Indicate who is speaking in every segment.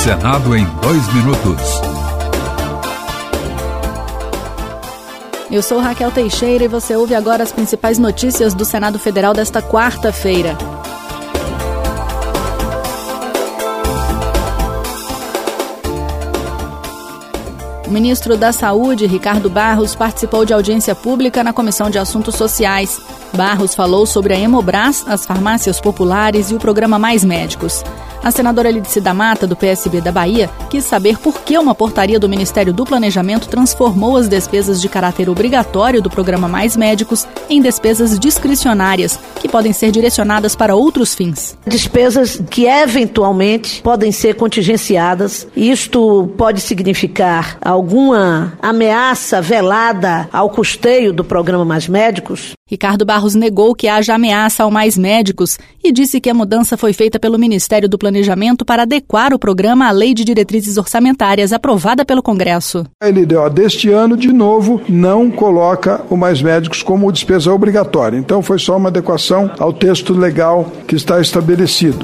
Speaker 1: Senado em 2 minutos.
Speaker 2: Eu sou Raquel Teixeira e você ouve agora as principais notícias do Senado Federal desta quarta-feira. O ministro da Saúde, Ricardo Barros, participou de audiência pública na Comissão de Assuntos Sociais. Barros falou sobre a Hemobras, as farmácias populares e o programa Mais Médicos. A senadora Lídice da Mata, do PSB da Bahia, quis saber por que uma portaria do Ministério do Planejamento transformou as despesas de caráter obrigatório do programa Mais Médicos em despesas discricionárias, que podem ser direcionadas para outros fins.
Speaker 3: Despesas que eventualmente podem ser contingenciadas. Isto pode significar alguma ameaça velada ao custeio do programa Mais Médicos.
Speaker 2: Ricardo Barros negou que haja ameaça ao Mais Médicos e disse que a mudança foi feita pelo Ministério do Planejamento para adequar o programa à Lei de Diretrizes Orçamentárias aprovada pelo Congresso.
Speaker 4: A LDO deste ano, de novo, não coloca o Mais Médicos como despesa obrigatória. Então foi só uma adequação ao texto legal que está estabelecido.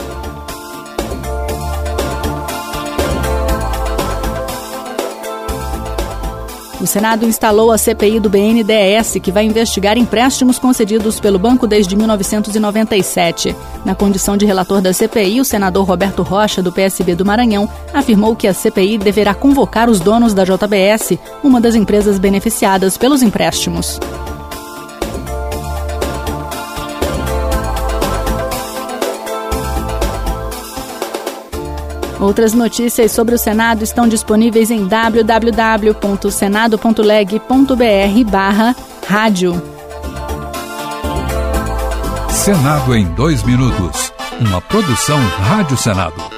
Speaker 2: O Senado instalou a CPI do BNDES, que vai investigar empréstimos concedidos pelo banco desde 1997. Na condição de relator da CPI, o senador Roberto Rocha, do PSB do Maranhão, afirmou que a CPI deverá convocar os donos da JBS, uma das empresas beneficiadas pelos empréstimos. Outras notícias sobre o Senado estão disponíveis em www.senado.leg.br/rádio.
Speaker 1: Senado em 2 minutos. Uma produção Rádio Senado.